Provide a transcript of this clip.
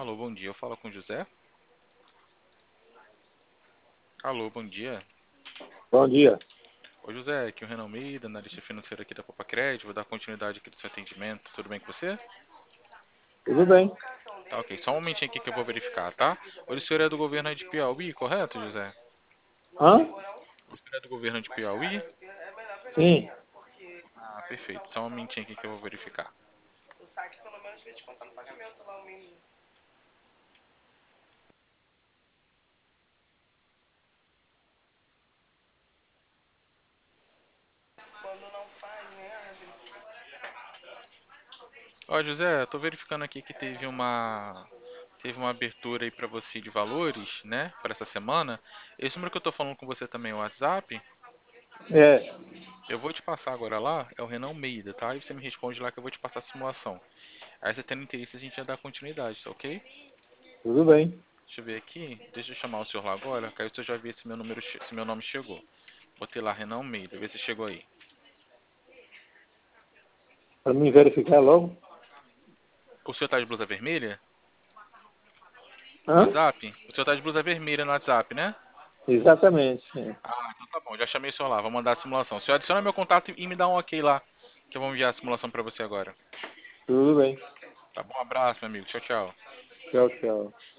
Alô, bom dia. Eu falo com o José. Alô, bom dia. Bom dia. Oi, José, aqui é o Renan Almeida, analista financeiro aqui da Papacred. Vou dar continuidade aqui do seu atendimento. Tudo bem com você? Tudo bem? Tá, ok. Só um momentinho aqui que eu vou verificar, tá? O senhor é do governo aí de Piauí, correto, José? Hã? O senhor é do governo de Piauí? Sim. Ah, perfeito. Só um momentinho aqui que eu vou verificar. Ó, José, eu tô verificando aqui que teve uma abertura aí pra você de valores, né, para essa semana. Esse número que eu tô falando com você também é o WhatsApp. É, Eu vou te passar agora lá, é o Renan Almeida, tá? E você me responde lá que eu vou te passar a simulação. Aí você tendo interesse, a gente já dá continuidade, tá ok? tudo bem. Deixa eu ver aqui, deixa eu chamar o senhor lá agora, que aí o senhor já vê se meu número, se meu nome chegou. Botei lá Renan Almeida, vê se chegou aí. Para me verificar logo. O senhor tá de blusa vermelha? No Hã? WhatsApp? O senhor tá de blusa vermelha no WhatsApp, né? Exatamente. Sim. Ah, então tá bom, já chamei o senhor lá, vou mandar a simulação. O senhor adiciona meu contato e me dá um ok lá, que eu vou enviar a simulação pra você agora. Tudo bem. Tá bom? Um abraço, meu amigo. Tchau, tchau. Tchau, tchau.